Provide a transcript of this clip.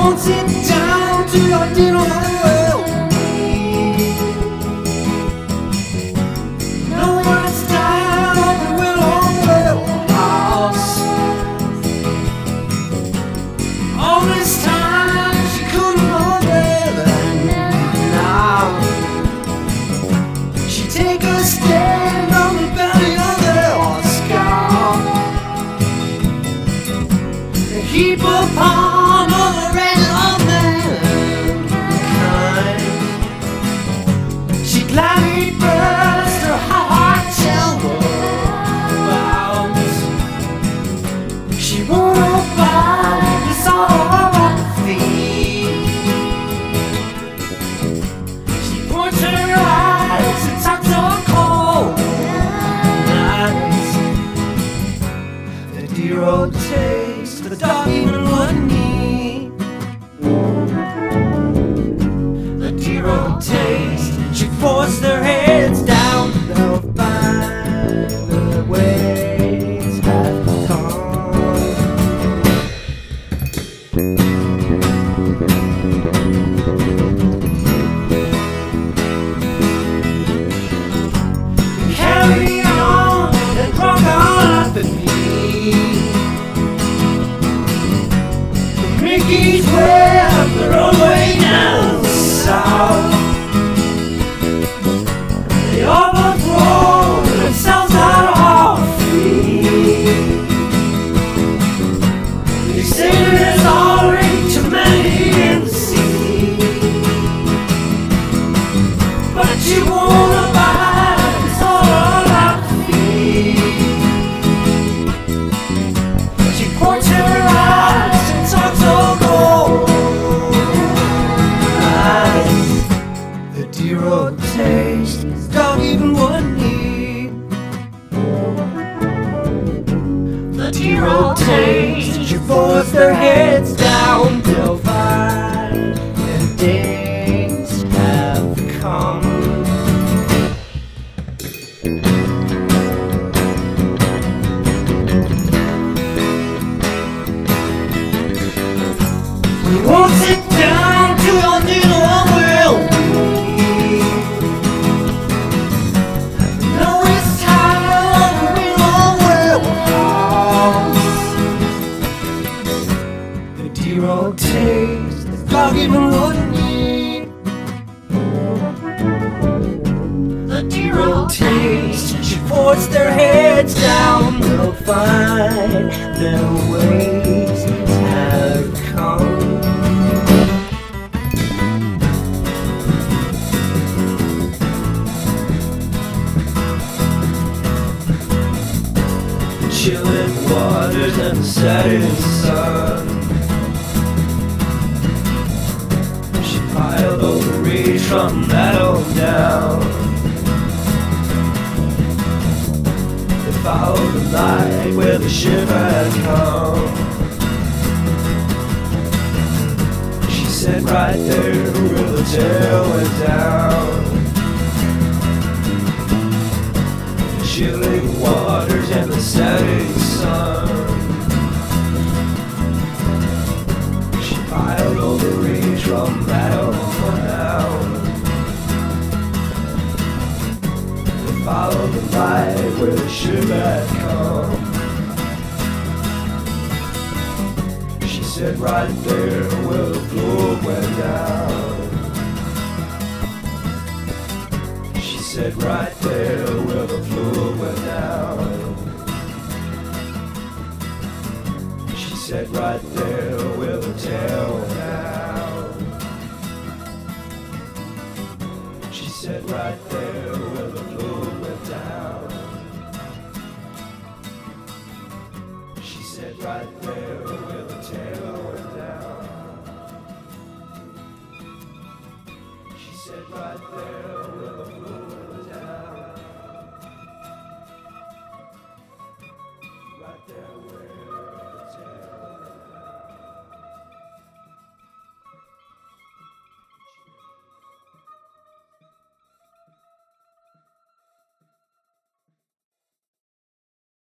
won't sit down to your dinner well. No one's down on the Willow Well house. All this time she couldn't hold it, and now she take a stand on the belly of the Oscar and heap upon all the rest of mankind. She gladly burst her heart bounds. She won't abide this all her feet. She points her eyes and talks so cold nights. The dear old taste the dog even wouldn't need. The dear old taste, she forced their heads down. They'll find the ways have come. Carry on and walk on with me. Mickey's way up the roadway down south. They overthrow themselves out of feet. They say there's already too many in the sea, but you won't abide this all out feet. She points her eyes and talks so cold eyes. The dear old taste don't even want need. The dear old taste, she forced their heads down. They'll find their days have come. We won't sit down to your dinner well. No, it's time on the Willow Well house. The dear old taste the dog even wouldn't need. The dear old taste, she forced their heads down. They'll find their ways have come. Chilling waters and the setting sun. She piled over reach from meadow down. They followed the light where the ship had come. She said right there where the tail went down. Chilling waters and the setting sun. She piled over reach from meadow down. They followed the light where the ship had come. She said right there where the floor went down. She said right there where the floor went down. She said right there where the tail went down. She said right there where the floor went down. She said right there where the tail went down. She said right there where the floor